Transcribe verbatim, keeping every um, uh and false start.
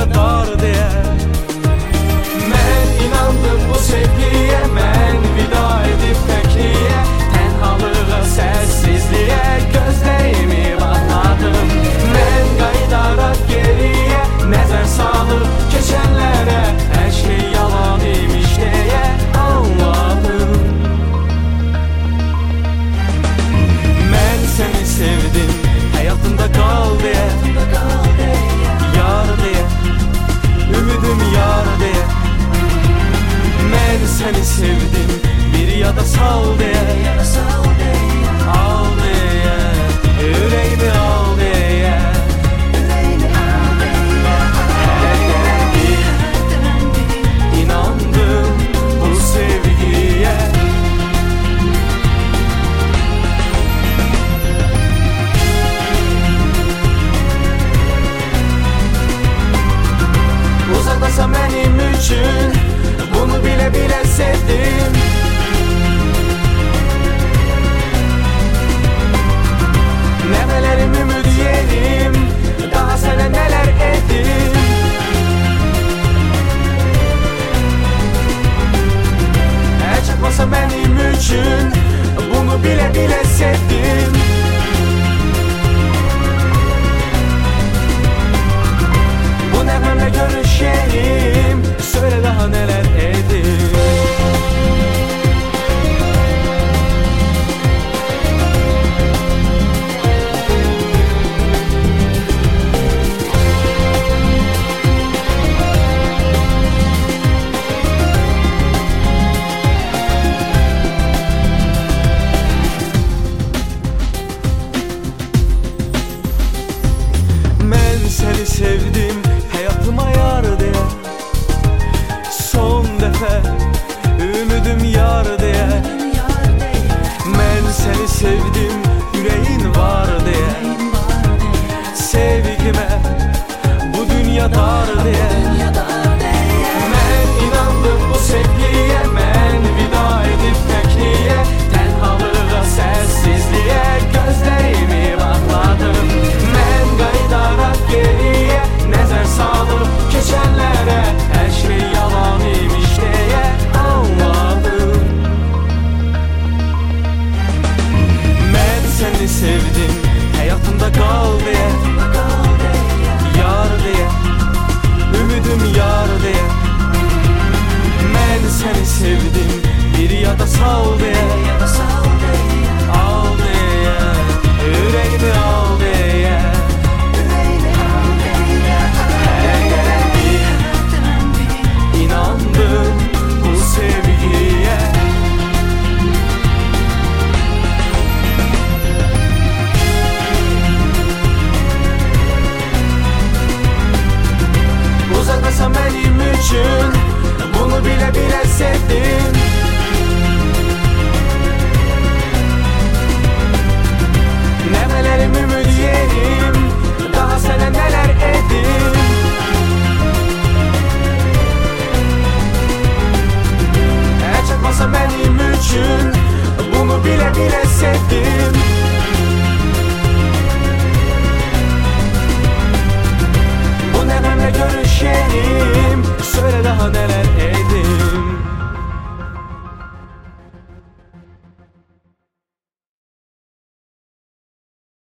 dünya dar diye. Mən inandım bu sevgiye, mən vida edip təkliyə, tenhalığa, səssizliyə gözlərimi bağladım. Mən qayıdaraq geriyə nəzər salıb keçənlərə, hər şey yalan imiş deyə anladım. Mən səni sevdim, həyatımda qal deyə, yar deyə, ümidim yar deyə. Mən səni sevdim, bir yada sal deyə, al deyə, ürəyimi al deyə. Hər gələn bir inandım bu sevgiyə. Uzaqdasa mənim üçün, bunu bilə-bilə sevdim. Nəvələrim ümid yerim, daha sənə nələr edim. Hər çatmasa mənim üçün, bunu bilə-bilə sevdim. Bu nəğməmlə görüşəyim, söyle daha neler edim. Mən səni sevdim, hayatıma yar diye. Son dəfə ümidim yar deyə. Mən səni sevdim, ürəyin var deyə. Sevgimə bu dünya dar deyə. Mən inandım bu sevgiyə, mən vida edip təkliyə, tenhalığa, səssizliyə gözlərimi bağladım. Mən qayıdaraq geriyə nəzər salıb keçənlərə, hər şey yalan imiş deyə anladım. Mən səni sevdim, həyatımda qal deyə, yar deyə, ümidim yar deyə. Mən səni sevdim, bir yada sal deyə, al deyə, ürəyimi al deyə. Hər gələn bir inandım bu sevgiyə. Uzaqdasa mənim üçün, bunu bilə-bilə sevdim.